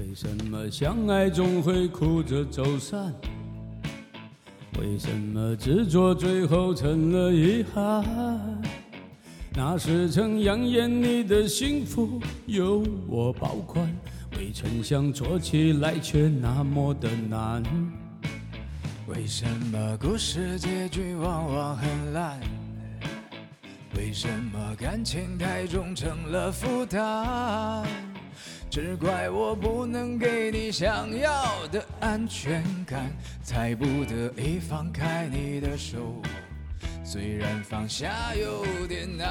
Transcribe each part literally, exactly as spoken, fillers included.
为什么相爱总会哭着走散？为什么执着最后成了遗憾？那是曾扬言你的幸福由我保管，未曾想做起来却那么的难。 为什么故事结局往往很烂？为什么感情太重成了负担？只怪我不能给你想要的安全感，才不得已放开你的手，虽然放下有点难。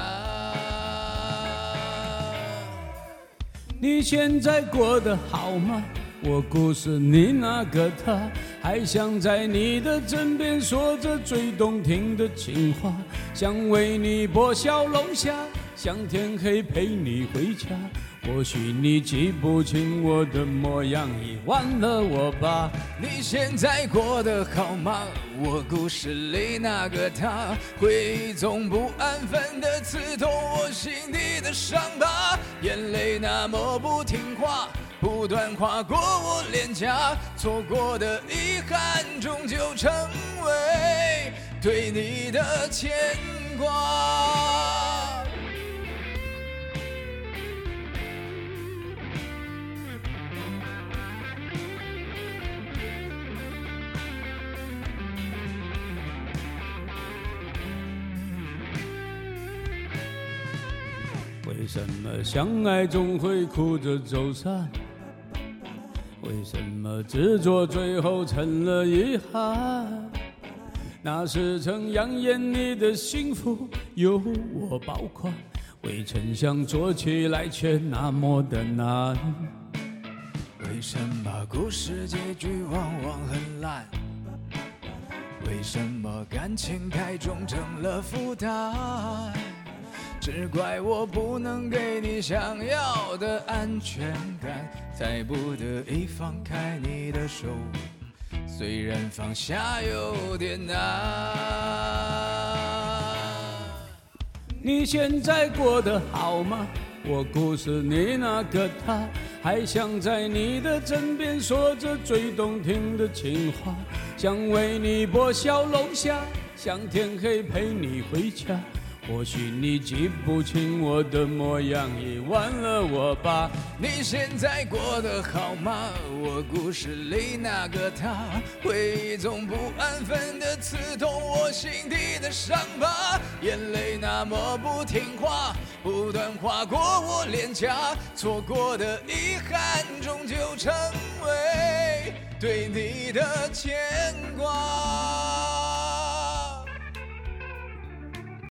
你现在过得好吗？我故事你那个他，还想在你的枕边说着最动听的情话，想为你拨小龙虾，想天黑陪你回家。或许你记不清我的模样，遗忘了我吧。 你现在过得好吗？我故事里那个他，回忆总不安分地刺痛我心底的伤疤，眼泪那么不听话，不断划过我脸颊，错过的遗憾终究成为对你的牵挂。 为什么相爱总会哭着走散？为什么执着最后成了遗憾？那是曾扬言你的幸福由我保管，未曾想做起来却那么的难。 为什么故事结局往往很烂？为什么感情太重成了负担？只怪我不能给你想要的安全感，才不得已放开你的手，虽然放下有点难。 你现在过得好吗？我故事你那个他，还想在你的枕边说着最动听的情话，想为你拨小龙虾，想天黑陪你回家。或许你记不清我的模样，遗忘了我吧。 你现在过得好吗？我故事里那个他，回忆总不安分地刺痛我心底的伤疤，眼泪那么不听话，不断划过我脸颊，错过的遗憾终究成为对你的牵挂。